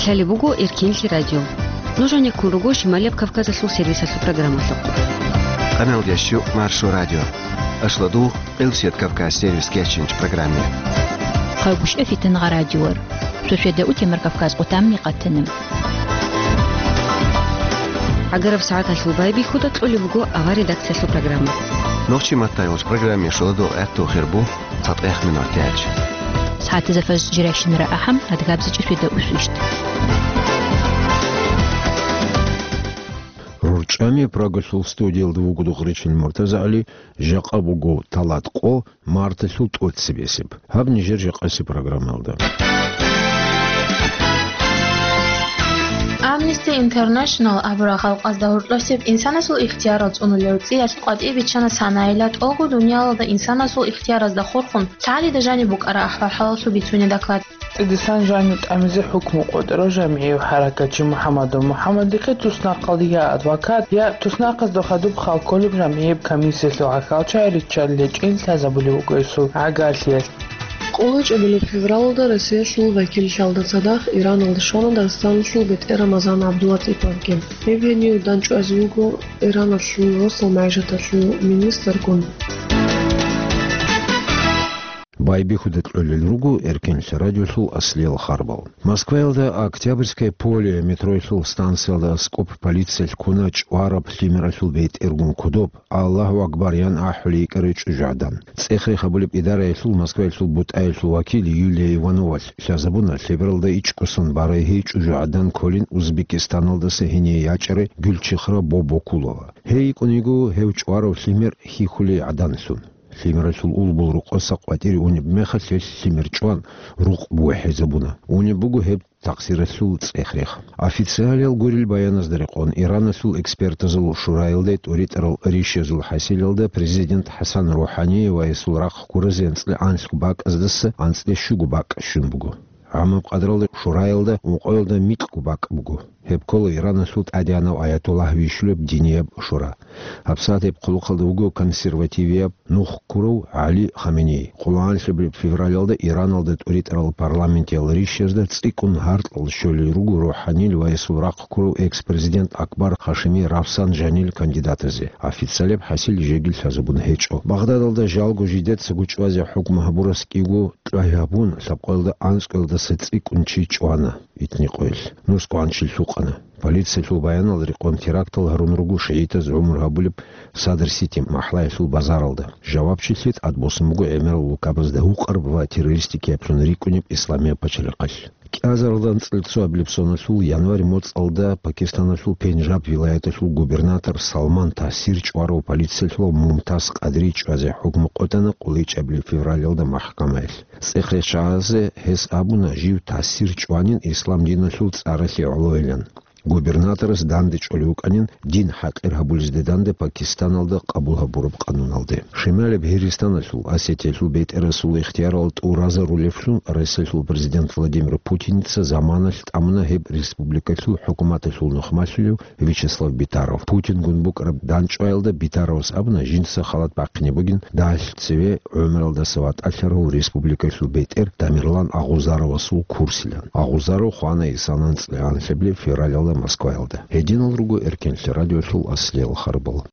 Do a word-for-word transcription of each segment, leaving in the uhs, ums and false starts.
Алали бугу Иркинли радио. Нужно куругу Шималев Кавказа сул сервиса су программа локу. Канал Ящу Маршу радио. Ашладу Элсет Кавказ сервис кетчинч программе. Хабуш эфитен радиор. Сушеда утимер Кавказ утамни قتنم. Агаров саат алхубай бихуда тулли бугу ава редакция су программа. Ночи матайош программе шладу эту хербу сат эх минутяч. ساعات زفز جراشن رأحم هتقابز جسويدا أسوشت رورچامي پراغسول студиэл двугуду гречил муртазали жакабугу талатко мартылу тотсибесип хаб нижер жакаси программалда Amnesty International аврахал qazdahurtlosib insanasul ixtiyarat unulurtsi asqati bichana sanailat olgu dunyalada insanasul ixtiyarat da khorkhun tali da jani bukara ahwalasu bitsuni daklad إدسان جانت أمزح حكم قدرة جمعي وحركة محمد ومحمد دقي تسنا قضية أدوكات يا تسنا قصد خدوب خال كل جمعي بكميسة لوعكال شعر تشالج إن تزبولي وقيسو عقالتيات قولج ابن فевралда Россия шул вакил шалдацадах Иран алдышона Дагестан шул бет Рамазан Абдуллатип ипаркен. Мевени уданчу азюго Иран шул росал майжата шул министр кон. Байби худет лөлүлругу эркенче радиосул аслел харбал. Москвалда Октябрьское поле метро сул станцияда скоп полиция кунач араб лимерасул бейт эргун кудоп Аллаху акбар ян ахли карыч жадан. Цехри хабулип идара сул Москва сул бут айсул вакил Юлия Иванова шазабуна февралда ичкусын бары хич жадан колин Узбекистаналда сехине ячары Гүлчихра Бобокулова. Хей кунигу хевч араб лимер хихули адансун. Лимерасул улбул рук осақватири уни бмехасес лимерчуан рук буэхезабуна. Уни бугу хеб тақсирасул цехрех. Официалил гурил баяназдырықон Иранасул экспертазыл шурайлдет уритрал ришезул хасилилда президент Хасан Рухани вайсул рах куразенцли анскубак аздасы ансли шугубак шунбугу. Амаб қадралды шурайлда уқойлда мит кубак бугу. Хеп колы Ирана суд адианау аятуллах вишлюб диньеб шура. Хапсат хеп құлы қалды угу консервативияб нух куру Али Хаменей. Құлан шебіп февралялда Иран алды туритрал парламенте алришезда цикун хартл шөли ругу Руханил вайсул рақ куру экс-президент Акбар Хашими Рафсан Жанил кандидатызе. Официалеп хасил жегил сазыбун хечо. Бағдадалда жалгу жидет сагучвазе хукма хабурас кигу тлаябун сапқойлда анскойлда цикун чичуана. Итни qoyl. Nus qanchil suqana. Politsiya sul bayan aldı qon terakt al harunrugu şehitaz umur habulib Sadr City mahlay sul bazar aldı. Javabçilik adbosumugu Emir Lukabızda huqarb va terroristik yapsın rikunib İslamiya paçılıqal. Azardan цельцу облепсона сул январь моц алда Пакистана сул Пенджаб вилайата сул губернатор Салман Тасир чвару полиция сул Мумтаз Кадрич азе хукм qotana qulич абли февраль алда махкамайл. Сехречазе хес абуна жив Тасир чванин ислам дина сул цараси алойлан. Губернатор Дандыч Олюканин дин хақир хабулиздеданде Пакистан алды қабул хабуруб қанун алды. Шимали Бхиристан сул Осетия сул бейт эрасул ихтияр алды ураза рулевшун Россия сул президент Владимир Путиница заманалт амна хеб республика сул хукуматы сул нухмасулю Вячеслав Битаров. Путин гунбук рабданч айлды Битаровс абна жинса халат бақыне бүгін дальцеве өмір алды сават альшарул республика сул бейт эр Тамирлан Агузарова сул курсилян. Агузаров Хуана Исанан цлеан февраль февраль Москвалда. Един другу эркенче радиосул аслел харбал.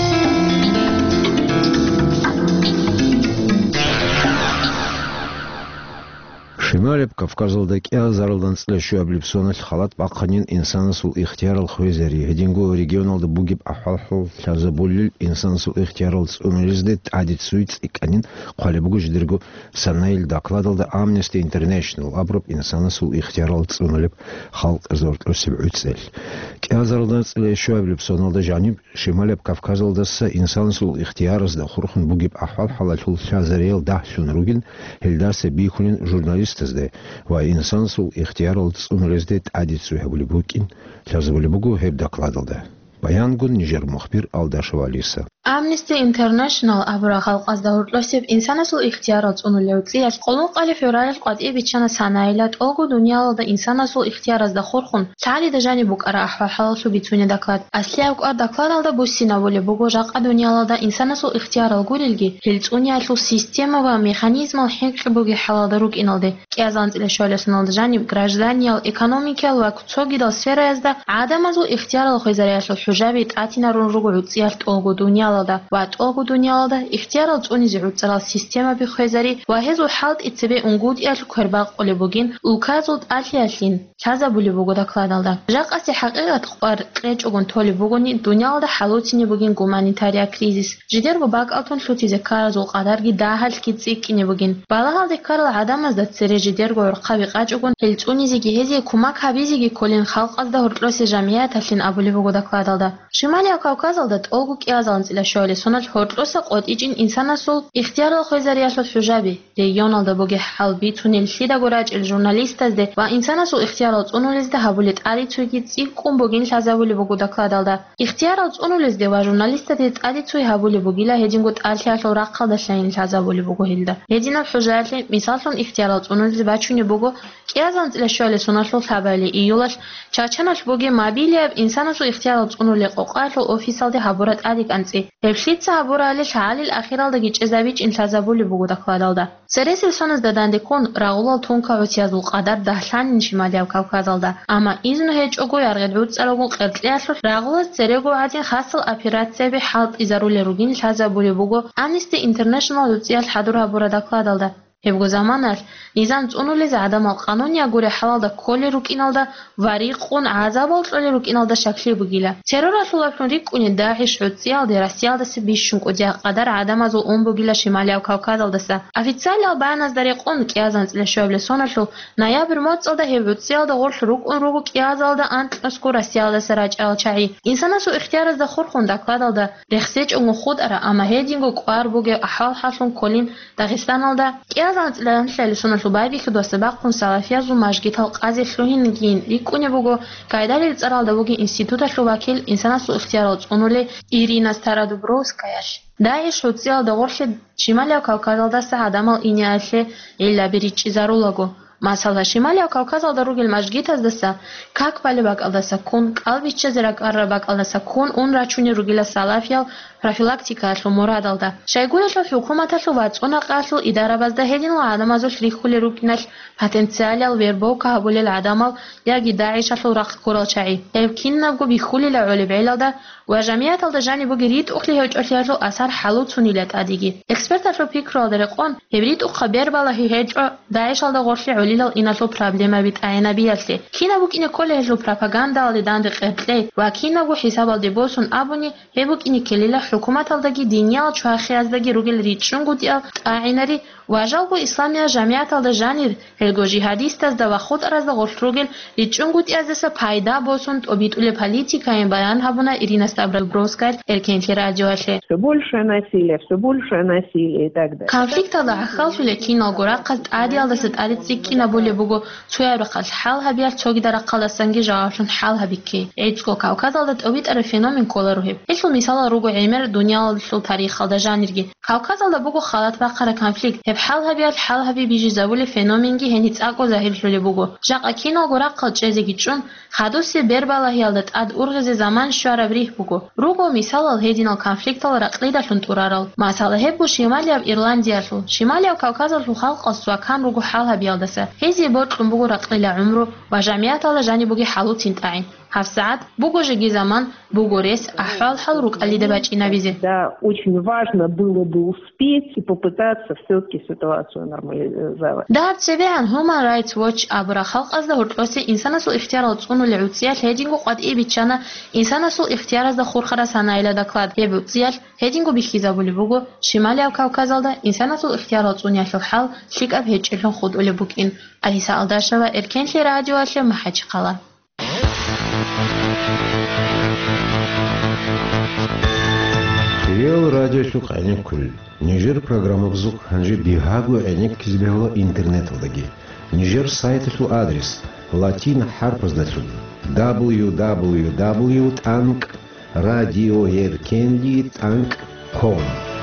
Шималеп Кавказалдaki азаралдан слэшу облепсонал халат баққанин инсанасул ихтиярал хуизари. Едингу регионалда бугиб ахалхал шазабулил инсанасул ихтиярал цунилиздет адицуиц иканин қалебугу жидергу санаил докладалда Amnesty International аброб инсанасул ихтиярал цунилип халк азортлу сибуцел. Ки азаралдан слэшу облепсоналда жаниб Шималеп Кавказалдаса инсанасул ихтиярызда хурхун бугиб ахал халалхул шазариел дахшун ругин хелдасе бихунин журналист ва инсан сул ихтияр алды цунилиздет адицу хабулибукин шазабулибугу хеб докладалда. Баян гун Нижер мухбир Алдашева Алиса. Amnesty International აბურა ხალყას დაურტლოსებ ინსანასულ იხთიარო წუნულევ წიას ყოლუნყალი ფევრალ ყატი ბიჩანა სანაილად ოლგუ დუნიალო და ინსანასულ იხთიარას და ხორხუნ ცალი და ჟანი ბუკარა ახვალ ბიცუნე დაკლად ასლიავ ყარ დაკლადალ და ბუსინავოლე ბუგო ჟაყა დუნიალო და ინსანასულ იხთიარო გურილგი ჰილწუნიალუ система ва механизм хенкбуги халада рукиналде киазанциле шолесналд ჟანი гражданиял экономикал ва куцогидал сфераязда адамазу ихтиярал хозарияшлу хужаби татинарун ругу циарт ოლგუ დუნიალო და ვატ ოლგუ დუნიალო და იხთიარალ წუნიზე უწრალ სისტემა ბიხეზარი ვა ჰეზუ ჰალტ იცები უნგუდიალ ქერბა ყოლებუგინ უკაზულ ტალიაშინ ჩაზაბული ბუგო და კლადალდა ჟაყასი ჰაყიღათ ყარ ყეჭუგუნ თოლი ბუგუნი დუნიალო და ჰალუცინი ბუგინ გუმანიტარია კრიზის ჟიდერგო ბაკალტონ შუთიზე კარაზულ ყადარგი დაჰალკი წიკინი ბუგინ ბალაღალდე კარალ ადამას და ცერე ჟიდერგო რყავი ყაჭუგუნ ჰილწუნიზე გიჰეზი კუმაკ ჰაბიზიგი კოლინ ხალყას და ჰორტლოსი ჟამია თაშინ აბული ბუგო და კლადალდა შიმალია კავკაზალდა ოლგუ კიაზალანცილე შოელი სონალ ჰორტლოსა ყოტიჭინ ინსანასულ იხთიარალ ხეზარიაშო შუჟაბი რეგიონალდა ბუგე ჰალბი თუნელ შიდა გორაჭილ ჟურნალისტაზდე ვა ინსანასულ იხთიარალ წუნულის და ჰაბული ტარი ცუგი წიკუმ ბუგინ შაზავული ბუგუ და კლადალდა იხთიარალ წუნულის დე ვა ჟურნალისტადე ტარი ცუი ჰაბული ბუგილა ჰეჯინგო ტალშაშო რაყალდა შაინ შაზავული ბუგუ ჰილდა ჰეჯინა შუჟალი მისალსონ იხთიარალ წუნულის ბაჩუნი ბუგუ კიაზანცილე შოელი სონალ ხაბალი იულაშ ჩაჩანაშ ბუგე მობილია ინსანასულ იხთიარალ წუნული ყოყალო ოფისალდე ჰაბურატ ადიკანცი ებშიცა აბურალი შალილ ახირალდა გიჭეზავიჭ ინსაზაბული ბუგუ და კლადალდა სერესილ სონას და დანდიკონ რაულალ თუნკავიციაზულ ყადარ დაშანინ შიმალიავ კავკაზალდა ამა იზნუ ჰეჭოგო არღედვუ წალოგუ ყერტლიაშო რაულას ცერეგო აძინ ხასილ აფირაციები ჰალტ იზარული რუგინ შაზაბული ბუგუ Amnesty International უციალ ჰადურ აბურა და კლადალდა ებგო ზამანაშ ნიზამ წუნულიზე ადამალ ყანონია გურე ჰალალდა კოლე რუკინალდა ვარი ყუნ აზაბალ წოლე რუკინალდა შაქლი ბუგილა ტერორასულაფუნ რიკუნი დაჰიშ უციალდე რასიალდასი ბიშუნ ყოჯა ყადარ ადამაზულ ონ ბუგილა შიმალიავ კავკაზალდასა ოფიციალ ბანას დარი ყუნ კიაზანცილე შოებლე სონაშო ნაიაბრ მოწალდა ჰევუციალდა ღორშ რუკუნ რუგუ კიაზალდა ანტსკო რასიალდასა რაჭალ ჩაი ინსანასუ იხთიარას და ხორხუნ და კლადალდა რეხსეჭ ონ ხუდარა ამა ჰეჯინგო ყარ ბუგე აჰალ ჰაშუნ კოლინ დაღესტანალდა კიაზანცილე შელი სონაშო ბაიბი ხდოსა ბაყუნ სალაფიაზუ მაჟგითალ ყაზი შუհინგინ რიკუნე ბუგო გაიდალი წარალდა ბუგი ინსტიტუტა შოვაკილ ინსანასუ იხთიარალ წუნული ირინა სტარადუბროვსკაიაშ დაიშ უციალ და ღორშე შიმალიავ კავკაზალდასა ადამალ ინიაშე ელაბირიჭი ზარულაგო მასალა შიმალიავ კავკაზალდა რუგილ მაჟგითაზდასა კაკ ბალე ბაკალდასა კუნ კალბიჩე ზერა კარრა ბაკალდასა კუნ ун რაჩუნი რუგილა სალაფიავ პროფილაქტიკა შო მორადალდა შეგულაშო ჰუკუმათაშო ვაწონა ყაშო იდარაბაზდა ჰეჯინო ადამაზო შრიხული რუკინაშ პოტენციალალ ვერბო კაბულელ ადამალ იაგი დაიშაშო რაყ კორალჩაი ევკინნაგო ბიხულილა ოლიბელალდა ვა ჟამიათალდა ჟანი ბუგი რიტ უხლი ჰეჭოშიაშო ასარ ჰალუცუნილეთ ადიგი ექსპერტაშო ფიქროლდერე ყონ ევრიტ უხაბერ ბალაჰი ჰეჭო დაიშალდა ღორში ოლილალ ინაშო პრობლემა ვით აენაბიალში კინაბუკინე კოლეჟო პროპაგანდალდი დანდი ყეთლე ვა კინაბუ ჰისაბალდი ბოსუნ აბუნი ებუკინი კელილა ჰუკუმათალდაგი დინიალ ჩუახიაზდაგი რუგილ რიჭუნგუტია აინარი ვაჟალბო ისლამია ჟამიათალდა ჟანիր ჰელგო ჟიჰადისტას და ვახოტარას და ღორშრუგილ რიჭუნგუტიაზესა ფაიდა ბოსუნ ობიტულე პოლიტიკაენ ბაიან ჰაბუნა ირინა სტაბროვსკაია ერკენჩი რადიოაშე все большее насилие все большее насилие и так далее конфликтала ახალშულე კინოგორა ყას ტადიალდასა ტარიციკინა ბოლე ბუგო ცუიარო ყას ჰალ ჰაბიარ ჩოგიდარა ყალასანგი ჟააშუნ ჰალ ჰაბიკი ეჭკო კავკაზალდა ობიტარე ფენომენ კოლარუჰე ესო მისალა რუგო ემერ დუნიალ შულ თარიხალდა ჟანირგი კავკაზალდა ბუგო ხალათ ბაყარა კონფლикт ჰალ ჰაბიარ ჰალ ჰაბი ბიჟი ზავული ფენომინგი ჰენი წაკო ზაჰილშული ბუგო ჟაყა კინოგორა ყალ ჭეზიგი ჭუნ ხადოსი ბერბალაჰიალდა ტად ურღეზე ზამან შარაბრიხ ბუგო რუგო მისალალ ჰეჯინალ კონფლиктალ რაყლიდაშუნ ტურარალ მასალა ჰებუ შიმალიავ ირლანდიაშულ შიმალიავ კავკაზალშუ ხალყასვა კან რუგო ჰალ ჰაბიალდასა ჰეზი ბოჭკუნ ბუგო რაყლილა უმრო ვა ჟამიათალა ჟანი ბუგი ჰალუცინტაინ هفت ساعات بوجي زمان بوجوريس أحوال حلروك اللي دبج إنابيزي. Да, очень важно было бы успеть и попытаться все-таки ситуацию нормализовать. ده تبعاً Human Rights Watch أبرا خلق أزده هرتوسي إنسان سو اختيار الصون العوتسية هيدينغو قد إيه بيتشانا إنسان سو اختيار أزده خورخرا سانا إلى دكلاد يبوتسيال هيدينغو بيخيزا بولي بوغو شمالي أو كوكازال ده إنسان سو اختيار الصون يشوف حال شيك أب هيتشلون خود أولي بوكين أليسا ألداشوا إركنشي راديو أشي محاج قلا. Реал радио шук айник кул. Нижер программа бзук ханжи бихагу айник кизбехла интернет вдаги. Нижер сайты шу адрес латин харпас дасу дабл ю дабл ю дабл ю танк радио еркенли танк ком.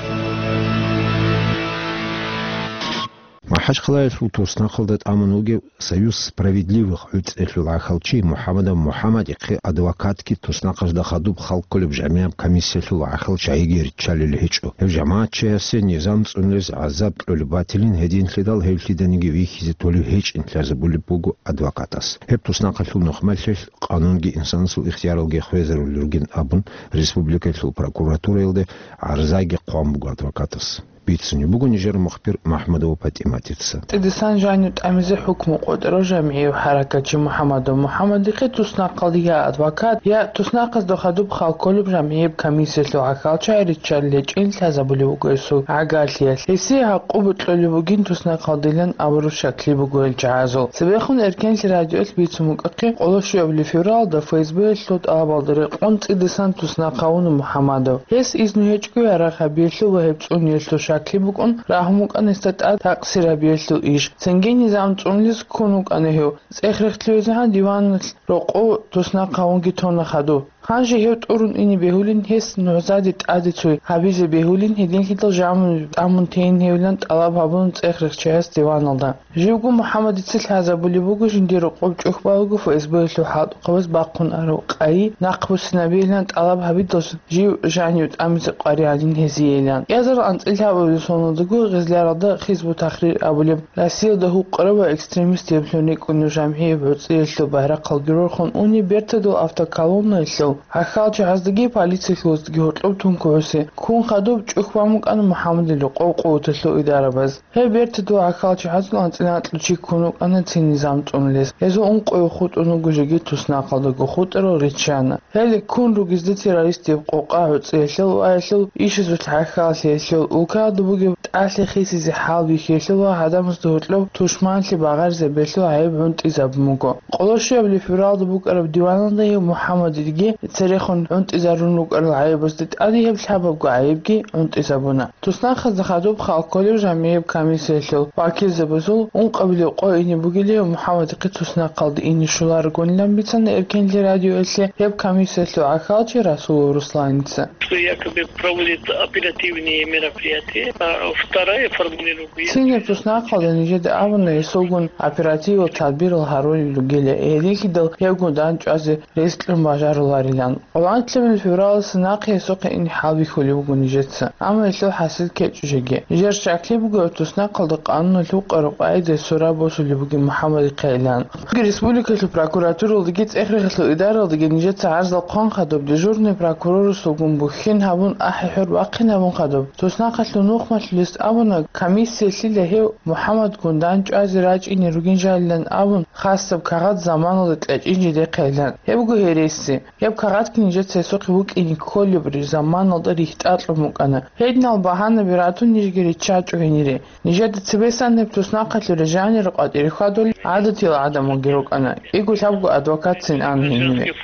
Махачкала Султусна халдат амануге Союз справедливых Уцелла Халчи Мухаммада Мухаммадикы адвокатки туснақаш да хадуб халкулуб жамия комиссиясул Ахалчайгер Чалилхичу. Жамаат чаясы низам цунлез азаб улбатилин хедин хидал хелхиданги вихизи толю хич интлазабули бугу адвокатас. Хеп туснақашул нохмалшеш канунги инсансул ихтияралги хвезерулюргин абун республикасул прокуратура илде арзаги қомбугу адвокатас. بيتسني بقول نجار مخبر محمد وبات إماتيتسا. تدسان جانيت أمزح حكم قدر جمعي وحركة محمد ومحمد دقي تسناقل يا أدوكات يا تسناقز دو خدوب خال كلب جمعي بكميسة لو عقال شعري تشالج إن تزابلي وقيسو عقالية لسيها قوبت للوجين تسناقل ديلن أمرو شكلي بقول جعازو سبيخون إركان لراديو بيتسموك أقي قولوشو قبل فيرال دا فيسبوك لوت آبال دريق أنت تدسان تسناقون محمد يس إذنو هيجكو يرا خبيرلو وهبتون يلتو شاكليبوك أن راهموك أن استطاع تقصير بيلتو إيش سنجين نظام تونلس كونوك أنهيو سيخرخت لوزها ديوان رقو تسناقون جيتون خدو خانجي هيوت أورون إني بهولين هس نوزادت عادتوي حبيز بهولين هدين كتل جامن عمون تين هيولان طلاب هابون تأخرخ شهاز ديوان الله جيوكو محمد تسل هذا بولي بوكو جندي رقوب جوخبالوكو فإسبويت لحاد قوز باقون أروق أي ناقبو سنابيلان طلاب هبيدوس جيو جانيوت أمز قاريالين هزيلان يازر أنت إلها بوليسونو دقو غزلار دا خيزبو تخرير أبوليم راسيل دهو قربا إكستريميست يبلونيك ونو جامعي بوتسيلتو بارقال جروخون أوني بيرتدو أفتاكالون نيسو حخال جهازدگی پالیسی خودگی هرلوب تون کوسه کون خدوب چخواموک آن محمد لقو قوتلو اداره باز هی بیرت دو حخال جهاز لانتنات لچی کنوک آن تی نظام تونلیس هزو اون قوی خود اونو گوجگی توسناقلدگو خود رو ریچانه هلی کون رو گزده تیراریستی قوقا هتسیشل و ایشل ایشزو حخال سیشل اوکا دبوگی اصل خیسی زی حال بیخیشل و هدامز دو هرلوب توشمان لی باغر زبشلو عیب هنت ایزاب موگو قلوشی ابلی فیرال دبوگ ارب دیوانان دی محمد دیگی تاريخون أنت إذا رنوك العيب بس تتأذي بسحب عيبكي أنت إذا بنا تصنع خدوب خال كل جميع بكميسة شو باكي زبزول أن قبل قايني بقولي محمد قد تصنع قلد إني شلار قون لم بتسن إركن لراديو إسلام يب كميسة شو عقاتي رسول رسلان تسا. якобы проводит оперативные мероприятия, вторая формулировка. سيني تصنع قلد نجد أبنا يسوقون оператив وتدبير الهارولي لجيلة إيديك دل يقول دانج أزي رئيس المجار لاريلان. والآن تلم الفيرال سناقي سوق إني حالي خلي بقول نجتسا. أما يسلو حاسد كتشجع. يجر شكلي بقول تصنع قلد قانون لوق رقعيد السورة بوس اللي بقول محمد قيلان. ريسبوليكا البراكوراتور ولقيت آخر الإدارة ولقيت نجت عرض القان خدوب دجورني براكورور سوقون بخين هبون أحيحر باقين هبون خدوب. تصنع قتل نوخ مثلست أبونا كميس سلسلة هي محمد كوندان جاز راج إني روجين جالن أبون خاصة بكرات زمان ولتلاج إنجي دي قيلان. يبقوا هيريسي. يبقى كرات كنيجت سيسوق بوك إني كل بري زمان نقدر يختار مكانه. هيدنا البهانة براتون نيجي تشاج وهنيري. نجد تبيسان نبتصنع قتل رجاني رقاد إرخادول عادة العدم وجروك أنا. يقول تبقوا أدوكات سن عن هنيري.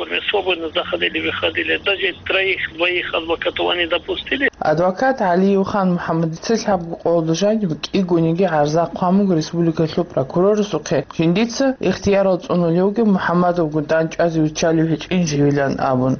أدوكات علي وخان محمد تسحب قول جاني بك يقول نيجي عرزاق قامو ريسبوليكا البراكورور سوقي. جنديتس اختيارات أنو اليوم محمد وقدان جازي وتشالي هيج إنجي ويلان أبون.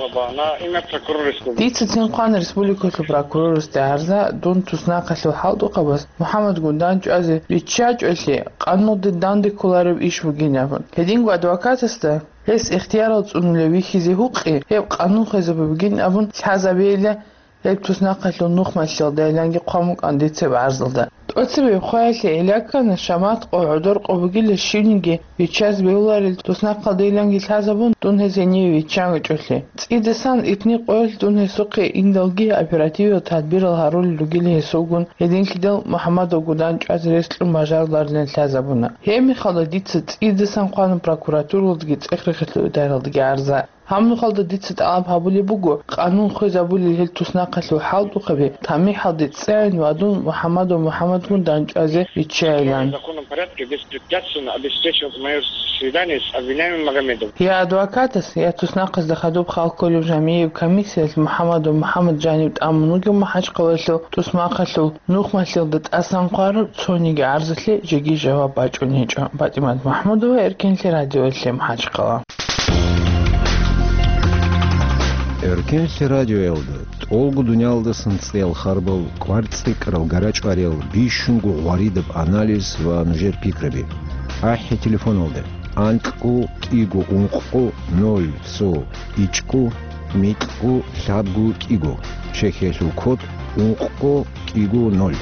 ديتس تنقان ريسبوليكا البراكورور استعرضا دون تسناق لو حالدو قبس محمد قدان جازي يتشاج أشي قانون ضدان دي كولارب إيش بجين أبون. هدينغو أدوكات استا. هس اختيارات أنو لوي خيزي هوقي هيب قانون خيزي بجين أبون حسابيله هيب تسناق لو نوخ ماشيل دايلانجي قاموك عندي تسب عرضلدا. أتسبب خواتي إلاكا نشامات قعدور قبقيل الشينجي يتشاز بيولار تسناق دايلانجي تحزبون دون هزيني ويتشانج جوشلي. إدسان إتني قول دون هسوقي إندلجي أبيراتيو تدبير الهارول لجيل هسوقون هدين كدل محمد وجودان جاز رئيس المجار لارلين تحزبونا. هيمي خالديت إدسان قانون براكوراتور ولدجيت إخرجت الإدارة لدجي عرضة. هم خالد ديت تعب هبولي بوجو قانون خوز هبولي هل تسناقت له حال وقبي تامي حدت سين وادون محمد ومحمد من دانج أزه يتشايلان. هي أدوكاتس هي تسناقز دخدوب خال كل جميع كميسة محمد ومحمد جانب أمنو جم حج قوله تسماقت له نوخ مثل دت أسان قارب تصوني عرضت لي جيجي جواب باجوني جا باتمان محمد وإركن لي راديو اللي محج قوا. Эркенси радио элды. Толгу дунялды сынцел харбал кварцты крал гарач варел бишунгу варидов анализ ва нужер пикраби. Ахи телефон алды. Антку кигу унку ноль со ичку митку сабгу кигу. Чехесу код унку кигу ноль.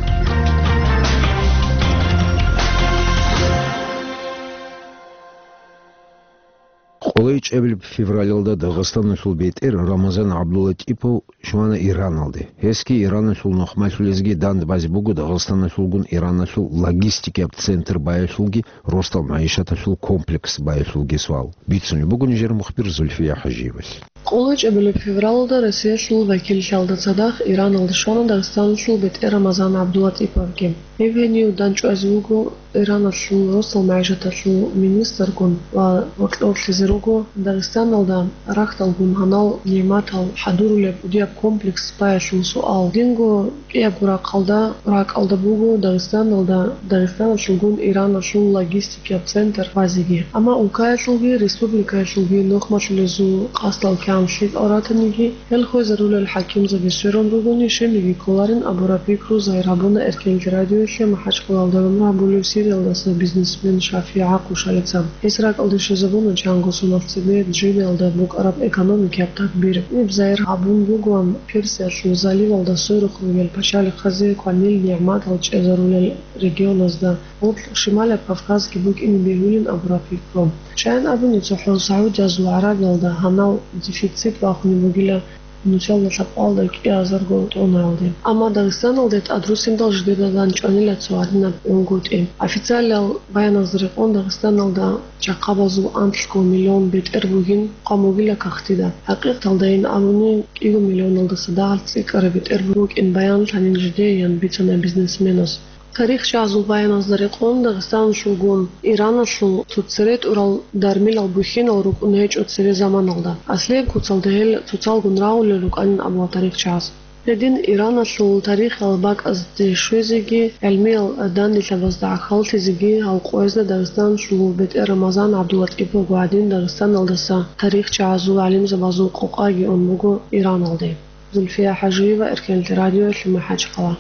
Қолайч әбіліп февралялда Дағыстан ұсыл бейтер Рамазан Абдулатипов шуана Иран алды. Эски Иран ұсыл нұқмайсулезге данды базы бұғы Дағыстан ұсылғын Иран ұсыл логистики центр байысылги Ростал Маишат ұсыл комплекс байысылги суал. Битсуны бұғын жер мұхбир Зульфия Хажиевас. Қолайч әбіліп февралда Россия ұсыл вәкіл шалды цадақ Иран алды шуана Дағыстан ұсыл бейтер Рамазан Абдулатиповге. Евгению данчу азугу Иран ұсыл Ростал Маишат ұсыл министр күн ва вақтау Физеруго Дагестан алда рахтал гумханал нематал хадуруле удия комплекс паяшул суал динго я бура қалда рак алда буго Дагестан алда Дагестан шулгун Иран шул логистика центр вазиги ама улкая шулги республика шулги нохмашлезу қастал камшит оратаниги ел хозарул الحكيم زبشرون بگونی شمیگی کلارین ابورا پیکرو زایرابون ارکل رادیو شم حج قلالدارم رابولو سیریال دست بیزنسمن شافی عقو شایدسام اسراق الدش زبون جانگو سونافцебе джибелда бук араб экономики аптакбир ибзайр абун бугвам персия шу заливалда сойрух ругел пачали хазе кванил ниамат алч эзарулел регионазда от шималя кавказский бук ин бегулин абрафикром шайн абуни цохол саудия зу арабелда ханал дефицит вахни бугила Начало шапалда ки азарго тоналды. Ама Дагестан алдет адрусим должны дан чанила цуадна унгут им. Официал баяназры он Дагестан алда чакабазу антско миллион бит эрбугин камугила кахтида. Хакыйк талдайн амуни иго миллион алда садалцы карабит эрбуг ин баян танин ждеян битана бизнесменос. Тарих шазул баяназлары қон Дагестан шулгун Иран шул туцерет урал дармил албухин алрук унеч отсере заман алда. Асле куцалдел туцалгун раулелук ан абу тарих шаз. Ледин Иран шул тарих албак аз дешвезиги элмил дан дишабазда халтизиги алқойзда Дагестан шул бет Рамазан Абдулатипов гуадин Дагестан алдаса тарих шазул алим забазул қоқаги онмугу Иран алды. Зульфия Хажиева Эркел радио шлема хаж қала.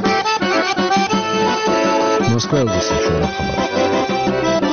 Москва области шора хабар.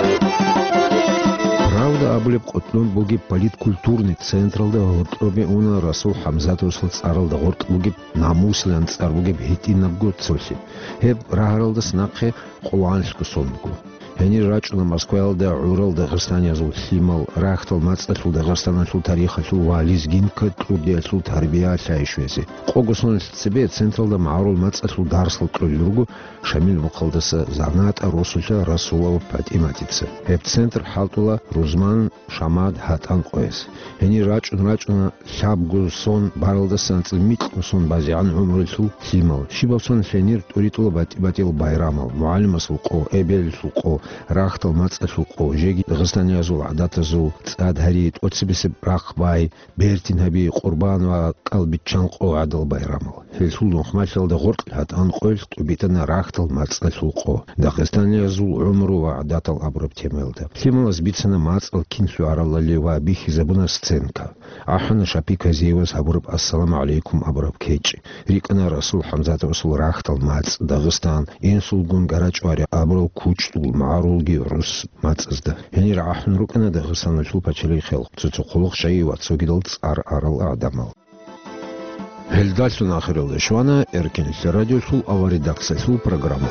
Правда аблеп qotlun буги политкультурный централда гортробе уна Расул Хамзатов царалда горт буги намуслан цар буги хитинабго цолси. Хеб рахаралда снақе қоланшку сонку. Они рачуна Москвалда Урал Дагестан язул симал рахтал мацтал Дагестан сул тарих сул вализ гинка трудия сул тарбия шайшвези. Қогусон себе централда Маурул мацтал дарсл трудюргу шамил муқалдаса занат Расуля Расулова патиматица. Эп центр халтула Рузман Шамад Хатан қойс. Они рачуна рачуна шабгу сон баралдасан цмит сон базиан умрул сул симал. Шибавсон фенир туритула батил байрамал. Муалима сул қо эбел сул қо رахтал мацашуқо жеги Дагестан язул адатазу цад харит отсибисе рахбай бертин хаби қурбан ва қалбичан қо адал байрамал фелсул нохмашал да горт хат ан қойс тубитана рахтал мацашуқо Дагестан язул умру ва адатал абраб темелда темела сбицана мацал кинсу аралали ва бихи забуна сценка ахана шапика зевас абраб ассаламу алейкум абраб кейчи рикана Расул Хамзатов Расул рахтал мац Дагестан инсулгун гарач вари абрал кучтул Арулги рус мацзда. Яни рахн рукана Дагестан шул пачали хел. Цуцуқулуқ шаи ва цугидал цар арал адамал. Хелдальсун ахирилды швана эркенisi радио шул ава редакция шул программа.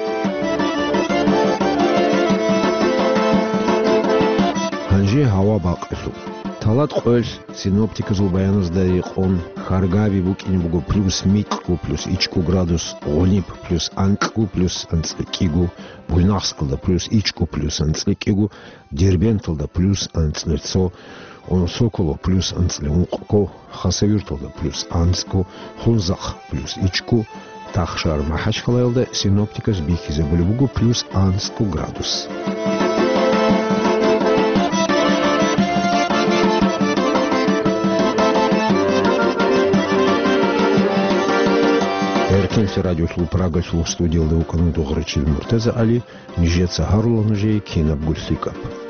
Ханжи хава бақысу. Талат қойс синоптика жыл баяныздари қон харгави букини бугу плюс митку плюс ичку градус ғонип плюс анкку плюс анцликигу буйнахскалда плюс ичку плюс анцликигу дербенталда плюс анцлицо он соколо плюс анцлиунқко хасавирталда плюс анцку хунзах плюс ичку тахшар махашкалайлда синоптика сбихизе бугу плюс анцку градус. Эркенси радио шул Прага шул студиялда укану тугрычил Муртаза Али, Нижеца Харула Нужей Кинаб Гульсикап.